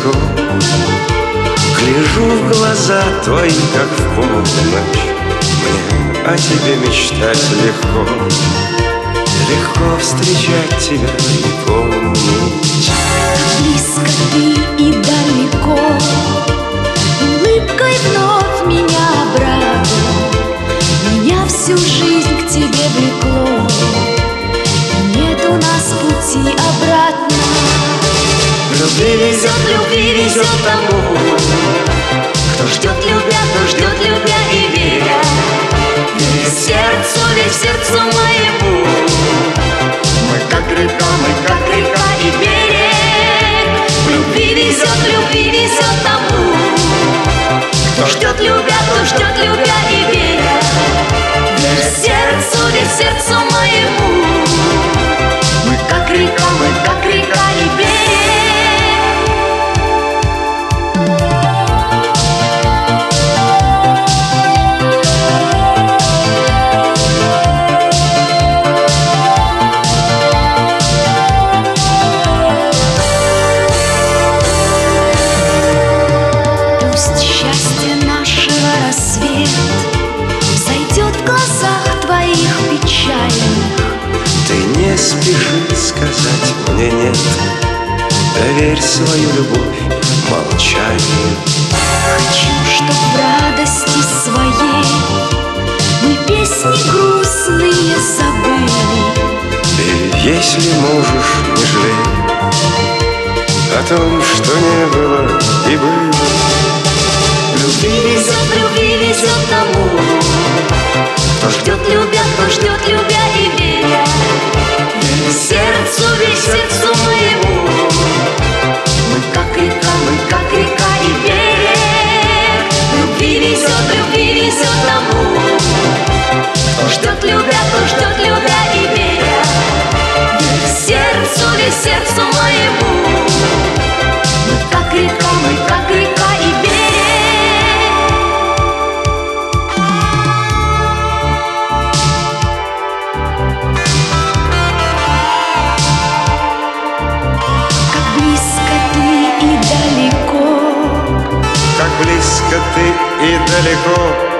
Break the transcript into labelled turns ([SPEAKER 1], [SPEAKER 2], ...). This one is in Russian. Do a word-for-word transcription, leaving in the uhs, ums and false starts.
[SPEAKER 1] далеко. Гляжу в глаза твои, как в полночь. Мне о тебе мечтать легко. Легко встречать тебя и помнить.
[SPEAKER 2] Близко ты и далеко, улыбкой вновь меня обрадуй. Меня всю жизнь к тебе влекло, и нет у нас пути обратно.
[SPEAKER 1] Любви везет, любви везет тому, кто ждет любя, кто ждет любя и веря. Весь сердцу, весь сердцу моему. Мы как река, мы как река и берег. Любви везет, любви везет тому, кто ждет любя, кто ждет любя и веря. Весь сердцу, весь сердцу моему. Мы как река, мы как река и берег. Не спеши сказать мне нет, доверь свою любовь молчанию.
[SPEAKER 2] Хочу, чтоб в радости своей мы песни грустные забыли.
[SPEAKER 1] И если можешь, не жалей о том, что не было и было. Любви везет, любви везет тому, кто ждет любя, кто ждет любя и веря. Сердцу, весь сердцу моему. Мы как река, мы как река и берег. Любви везет, любви везет тому, кто ждет любя, кто ждет любя и веря. Весь сердцу, весь сердцу моему. Мы как река, мы как река и берег. Как близко ты и далеко,